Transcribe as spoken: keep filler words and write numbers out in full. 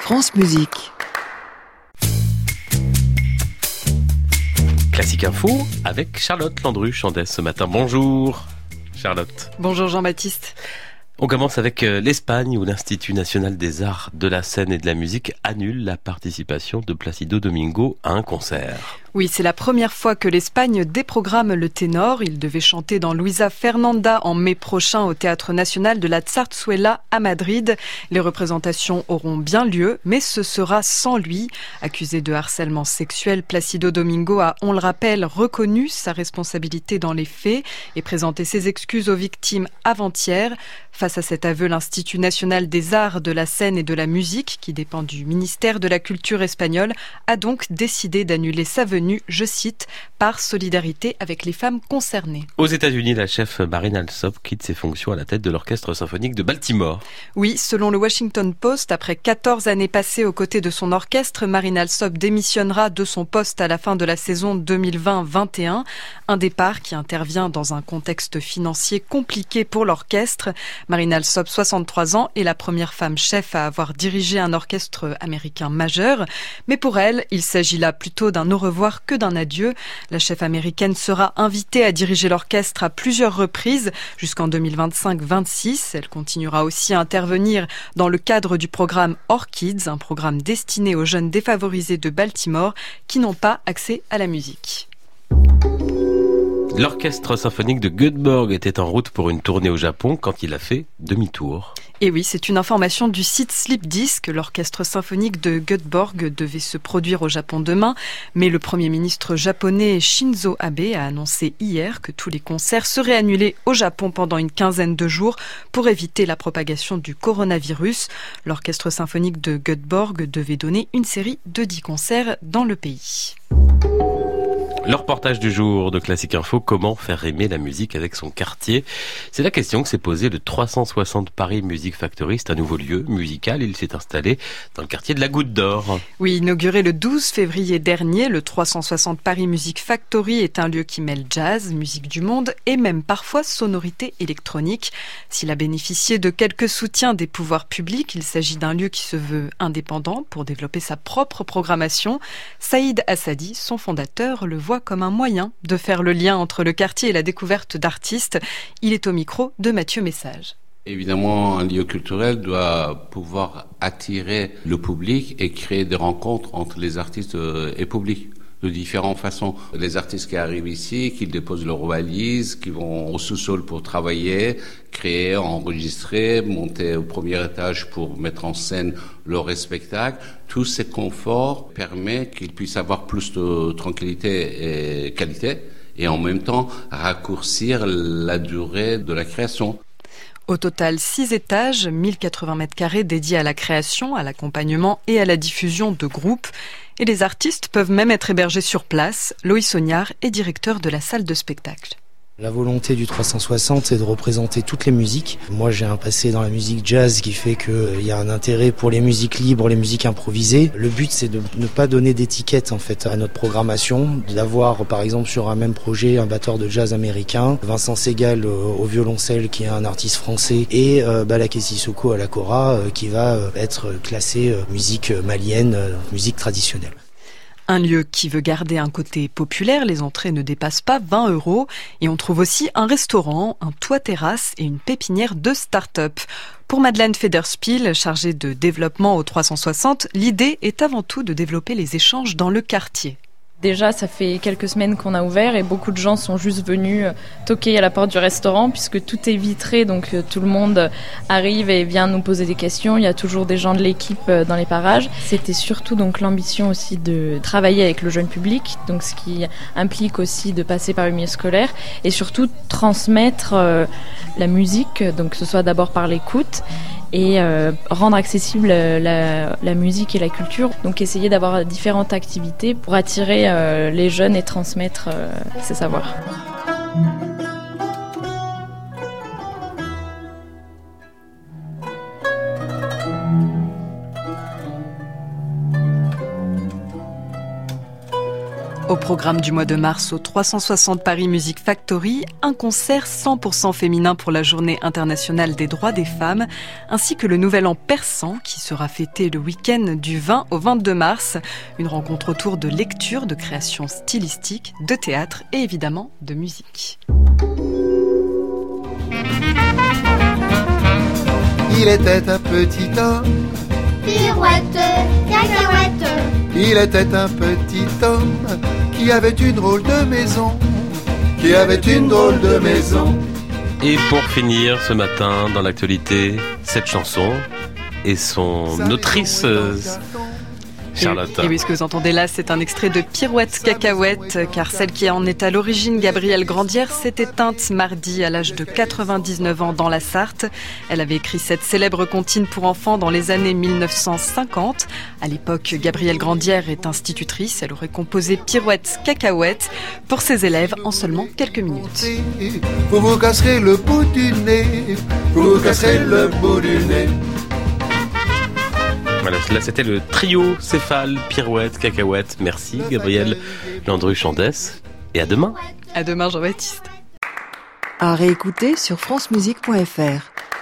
France Musique. Classique Info avec Charlotte Landru-Chandès ce matin. Bonjour Charlotte. Bonjour Jean-Baptiste. On commence avec l'Espagne où l'Institut National des Arts de la Scène et de la Musique annule la participation de Plácido Domingo à un concert. Oui, c'est la première fois que l'Espagne déprogramme le ténor. Il devait chanter dans Luisa Fernanda en mai prochain au Théâtre National de la Zarzuela à Madrid. Les représentations auront bien lieu, mais ce sera sans lui. Accusé de harcèlement sexuel, Plácido Domingo a, on le rappelle, reconnu sa responsabilité dans les faits et présenté ses excuses aux victimes avant-hier. Face à cet aveu, l'Institut National des Arts de la Scène et de la Musique, qui dépend du ministère de la Culture espagnol, a donc décidé d'annuler sa venue, je cite, par solidarité avec les femmes concernées. Aux États-Unis, la chef Marin Alsop quitte ses fonctions à la tête de l'Orchestre symphonique de Baltimore. Oui, selon le Washington Post, après quatorze années passées aux côtés de son orchestre, Marin Alsop démissionnera de son poste à la fin de la saison deux mille vingt vingt et un. Un départ qui intervient dans un contexte financier compliqué pour l'orchestre. Marin Alsop, soixante-trois ans, est la première femme chef à avoir dirigé un orchestre américain majeur. Mais pour elle, il s'agit là plutôt d'un au revoir que d'un adieu. La chef américaine sera invitée à diriger l'orchestre à plusieurs reprises jusqu'en deux mille vingt-cinq vingt-six. Elle continuera aussi à intervenir dans le cadre du programme Orchids, un programme destiné aux jeunes défavorisés de Baltimore qui n'ont pas accès à la musique. L'orchestre symphonique de Göteborg était en route pour une tournée au Japon quand il a fait demi-tour. Et oui, c'est une information du site Slipdisc. L'orchestre symphonique de Göteborg devait se produire au Japon demain, mais le Premier ministre japonais Shinzo Abe a annoncé hier que tous les concerts seraient annulés au Japon pendant une quinzaine de jours pour éviter la propagation du coronavirus. L'orchestre symphonique de Göteborg devait donner une série de dix concerts dans le pays. Le reportage du jour de Classique Info, comment faire aimer la musique avec son quartier? C'est la question que s'est posée le trois cent soixante Paris Music Factory. C'est un nouveau lieu musical. Il s'est installé dans le quartier de la Goutte d'Or. Oui, inauguré le douze février dernier, le trois cent soixante Paris Music Factory est un lieu qui mêle jazz, musique du monde et même parfois sonorité électronique. S'il a bénéficié de quelques soutiens des pouvoirs publics, il s'agit d'un lieu qui se veut indépendant pour développer sa propre programmation. Saïd Assadi, son fondateur, le voit comme un moyen de faire le lien entre le quartier et la découverte d'artistes. Il est au micro de Mathieu Message. Évidemment, un lieu culturel doit pouvoir attirer le public et créer des rencontres entre les artistes et le public de différentes façons. Les artistes qui arrivent ici, qui déposent leurs valises, qui vont au sous-sol pour travailler, créer, enregistrer, monter au premier étage pour mettre en scène leur spectacle. Tout ce confort permet qu'ils puissent avoir plus de tranquillité et qualité et en même temps raccourcir la durée de la création. Au total, six étages, mille quatre-vingts mètres carrés dédiés à la création, à l'accompagnement et à la diffusion de groupes. Et les artistes peuvent même être hébergés sur place. Loïs Sognard est directeur de la salle de spectacle. La volonté du trois cent soixante, c'est de représenter toutes les musiques. Moi, j'ai un passé dans la musique jazz qui fait qu'il y a un intérêt pour les musiques libres, les musiques improvisées. Le but, c'est de ne pas donner d'étiquette en fait à notre programmation, d'avoir par exemple sur un même projet un batteur de jazz américain, Vincent Segal au violoncelle qui est un artiste français et euh, Balaké Sissoko à la kora euh, qui va euh, être classé euh, musique malienne, euh, musique traditionnelle. Un lieu qui veut garder un côté populaire, les entrées ne dépassent pas vingt euros. Et on trouve aussi un restaurant, un toit-terrasse et une pépinière de start-up. Pour Madeleine Federspiel, chargée de développement au trois cent soixante, l'idée est avant tout de développer les échanges dans le quartier. Déjà, ça fait quelques semaines qu'on a ouvert et beaucoup de gens sont juste venus toquer à la porte du restaurant puisque tout est vitré, donc tout le monde arrive et vient nous poser des questions. Il y a toujours des gens de l'équipe dans les parages. C'était surtout donc l'ambition aussi de travailler avec le jeune public, donc ce qui implique aussi de passer par le milieu scolaire et surtout transmettre euh, la musique, donc que ce soit d'abord par l'écoute et euh, rendre accessible la, la musique et la culture. Donc essayer d'avoir différentes activités pour attirer euh, les jeunes et transmettre euh, ces savoirs. Au programme du mois de mars au trois cent soixante Paris Music Factory, un concert cent pour cent féminin pour la Journée internationale des droits des femmes, ainsi que le Nouvel An persan qui sera fêté le week-end du vingt au vingt-deux mars. Une rencontre autour de lecture, de création stylistique, de théâtre et évidemment de musique. Il était un petit homme, pirouette, cacahuète. Il était un petit homme qui avait une drôle de maison, qui avait une drôle de maison. Et pour finir ce matin dans l'actualité, cette chanson et son autrice Charlotte. Et oui, ce que vous entendez là, c'est un extrait de Pirouette Cacahuète, car celle qui en est à l'origine, Gabrielle Grandière, s'est éteinte mardi à l'âge de quatre-vingt-dix-neuf ans dans la Sarthe. Elle avait écrit cette célèbre comptine pour enfants dans les années mille neuf cent cinquante. À l'époque, Gabrielle Grandière est institutrice. Elle aurait composé Pirouette Cacahuète pour ses élèves en seulement quelques minutes. Vous vous casserez le bout du nez, vous vous casserez le bout du nez. Voilà, là c'était le trio Céphale, Pirouette, Cacahuète. Merci Gabrielle Landru-Chandès. Et à demain. À demain Jean-Baptiste. À réécouter sur francemusique point f r.